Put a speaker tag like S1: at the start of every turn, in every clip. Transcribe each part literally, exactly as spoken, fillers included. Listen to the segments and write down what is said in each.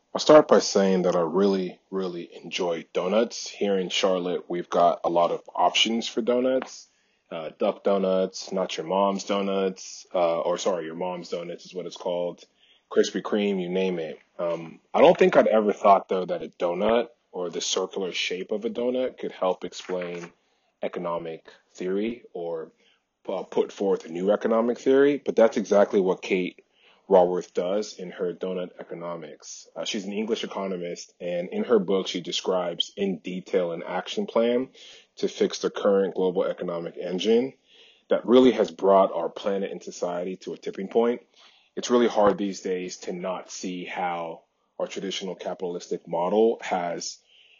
S1: I'll start by saying that I really, really enjoy donuts. Here in Charlotte, we've got a lot of options for donuts. Uh, Duck Donuts, Not Your Mom's Donuts, uh, or sorry, Your Mom's Donuts is what it's called. Krispy Kreme, you name it. Um, I don't think I'd ever thought, though, that a donut or the circular shape of a donut could help explain economic theory or uh, put forth a new economic theory, but that's exactly what Kate Raworth does in her Donut Economics. Uh, she's an English economist, and in her book, she describes in detail an action plan to fix the current global economic engine that really has brought our planet and society to a tipping point. It's really hard these days to not see how our traditional capitalistic model has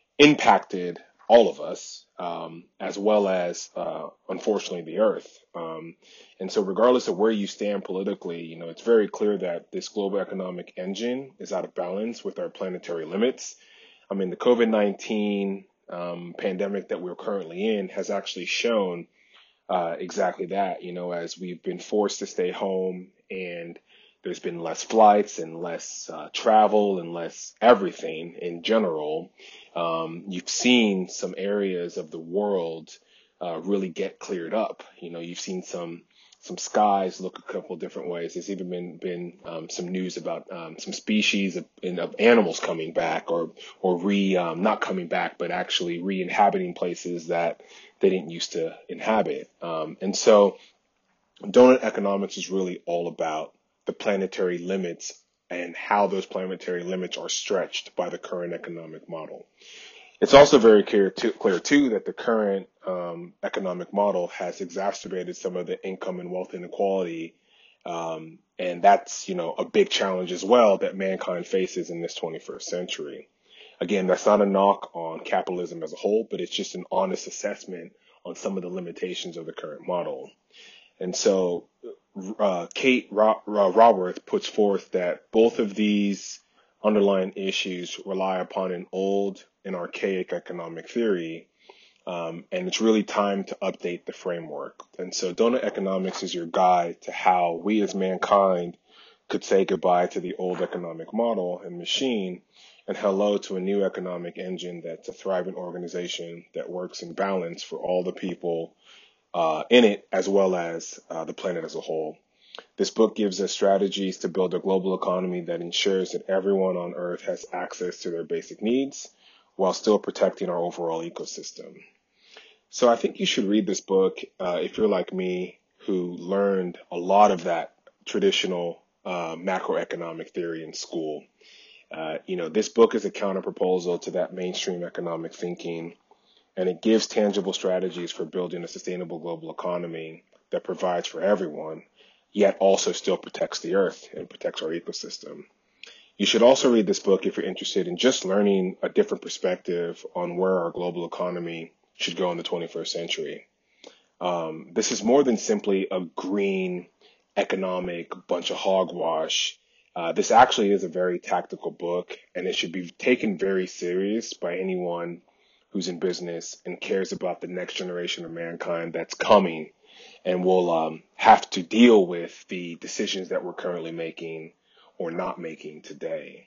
S1: impacted all of us, um, as well as, uh, unfortunately, the earth. Um, and so, regardless of where you stand politically, you know, it's very clear that this global economic engine is out of balance with our planetary limits. I mean, the COVID nineteen um, pandemic that we're currently in has actually shown uh, exactly that, you know, as we've been forced to stay home and there's been less flights and less uh, travel and less everything in general. Um, you've seen some areas of the world uh, really get cleared up. You know, you've seen some some skies look a couple different ways. There's even been been um, some news about um, some species of, in, of animals coming back or or re um, not coming back, but actually re-inhabiting places that they didn't used to inhabit. Um, and so donut economics is really all about the planetary limits and how those planetary limits are stretched by the current economic model. It's also very clear, too, clear too that the current um, economic model has exacerbated some of the income and wealth inequality, um, and that's, you know, a big challenge as well that mankind faces in this twenty-first century. Again, that's not a knock on capitalism as a whole, but it's just an honest assessment on some of the limitations of the current model. And so uh, Kate Ro- Ro- Raworth puts forth that both of these underlying issues rely upon an old and archaic economic theory, um, and it's really time to update the framework. And so donut economics is your guide to how we as mankind could say goodbye to the old economic model and machine and hello to a new economic engine that's a thriving organization that works in balance for all the people uh, in it as well as uh, the planet as a whole. This book gives us strategies to build a global economy that ensures that everyone on Earth has access to their basic needs while still protecting our overall ecosystem. So I think you should read this book uh, if you're like me, who learned a lot of that traditional uh, macroeconomic theory in school. Uh, you know, this book is a counter proposal to that mainstream economic thinking, and it gives tangible strategies for building a sustainable global economy that provides for everyone, yet also still protects the earth and protects our ecosystem. You should also read this book if you're interested in just learning a different perspective on where our global economy should go in the twenty-first century. Um, this is more than simply a green economic bunch of hogwash. Uh, this actually is a very tactical book, and it should be taken very serious by anyone who's in business and cares about the next generation of mankind that's coming and will um, have to deal with the decisions that we're currently making or not making today.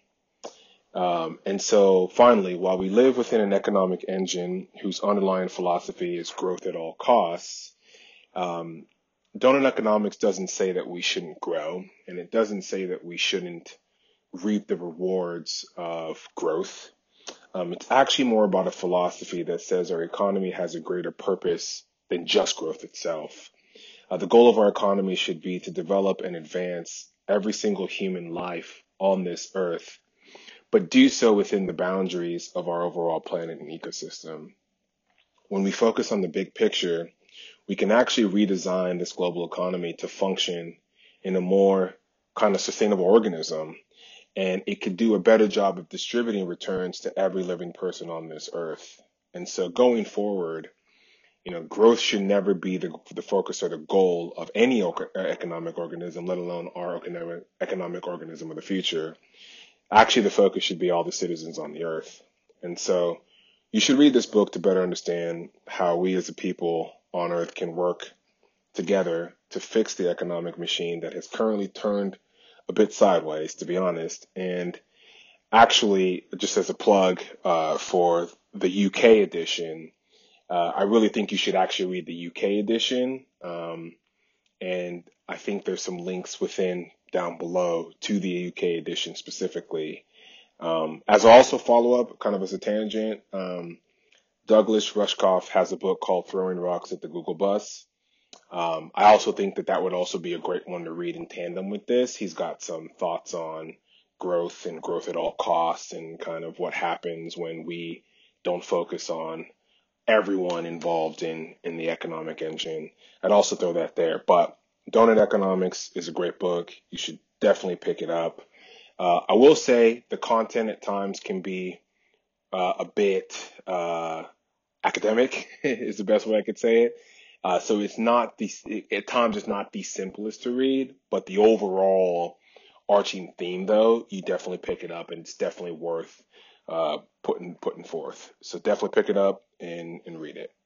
S1: Um, and so finally, while we live within an economic engine whose underlying philosophy is growth at all costs, um, donut economics doesn't say that we shouldn't grow, and it doesn't say that we shouldn't reap the rewards of growth. Um, it's actually more about a philosophy that says our economy has a greater purpose than just growth itself. Uh, the goal of our economy should be to develop and advance every single human life on this earth, but do so within the boundaries of our overall planet and ecosystem. When we focus on the big picture, we can actually redesign this global economy to function in a more kind of sustainable organism, and it could do a better job of distributing returns to every living person on this earth. And so going forward, you know, growth should never be the, the focus or the goal of any economic organism, let alone our economic, economic organism of the future. Actually, the focus should be all the citizens on the earth. And so you should read this book to better understand how we as a people on earth can work together to fix the economic machine that has currently turned a bit sideways, to be honest. And Actually, just as a plug uh, for the U K edition, uh, I really think you should actually read the U K edition. Um, and I think there's some links within down below to the U K edition specifically. Um, as I also follow up, kind of as a tangent, um, Douglas Rushkoff has a book called Throwing Rocks at the Google Bus. Um, I also think that that would also be a great one to read in tandem with this. He's got some thoughts on growth and growth at all costs and kind of what happens when we don't focus on everyone involved in in the economic engine. I'd also throw that there. But Donut Economics is a great book. You should definitely pick it up. Uh, I will say the content at times can be uh, a bit uh, academic is the best way I could say it. Uh, so it's not the at times it's not the simplest to read, but the overall arching theme though, you definitely pick it up and it's definitely worth uh, putting putting forth. So definitely pick it up and and read it.